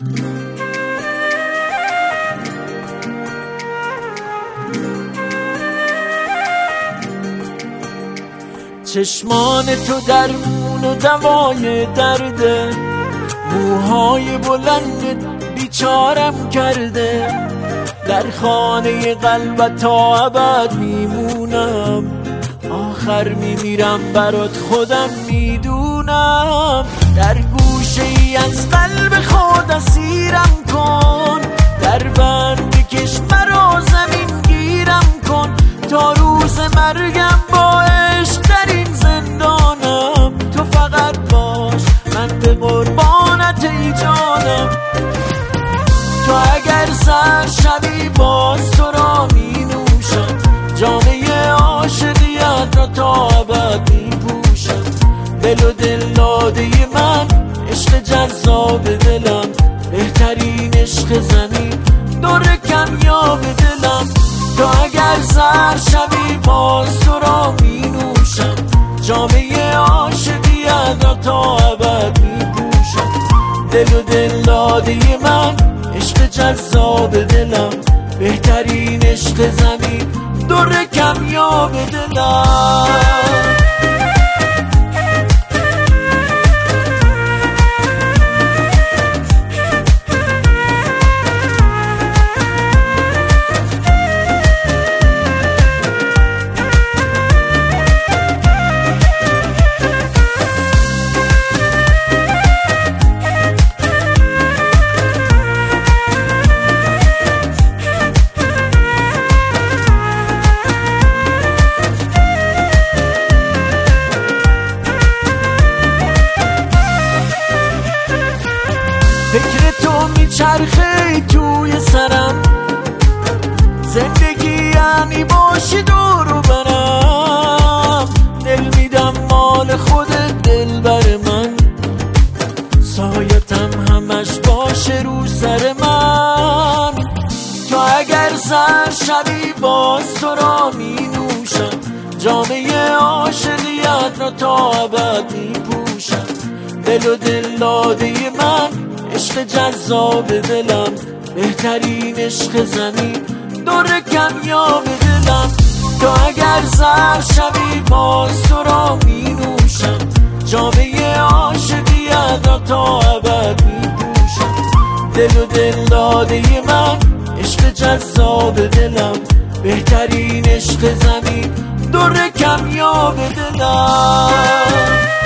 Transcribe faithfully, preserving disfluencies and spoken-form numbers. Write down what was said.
چشمان تو درمون و دوای درده، موهای بلند بیچارم کرده. در خانه قلبت تا ابد میمونم، آخر میمیرم برات خودم میدونم. در گوشه ای از قلب خود اسیرم کن، در بند بکش مرا زمین گیرم کن. تا روز مرگم با عشق در این زندانم، تو فقط باش من به قربانت ای جانم. تو اگر سر شبی باز تو را می نوشم، جامعه عاشقیت را تا ابد می پوشم. دل و دل داده من، عشق جذاب دلم، بهترین عشق زمین، دور کمیاب دلم. تو اگر سر شبی باز تو را می نوشم، جامعه عاشقیت را تا ابد می پوشم. دل و دل داده من، عشق جذاب دلم، بهترین عشق زمین، دور کمیاب دلم. فکر تو میچرخه توی سرم، زندگی یعنی باشی دور و برم. دل میدم مال خودت دل بر من، سایتم همش باشه رو سر من. تو اگر سر شبی باز تو را می نوشم، جامعه عاشقیت را تا ابد می پوشم. دل و دل داده من، عشق جذاب دلم، بهترین عشق زمین، دور کمیاب دلم. تو اگر سر شبی باز تو را می نوشم، جامعه عاشقیت را تا ابد می پوشم. دل و دل داده من، عشق جذاب دلم، بهترین عشق زمین، دور کمیاب دلم.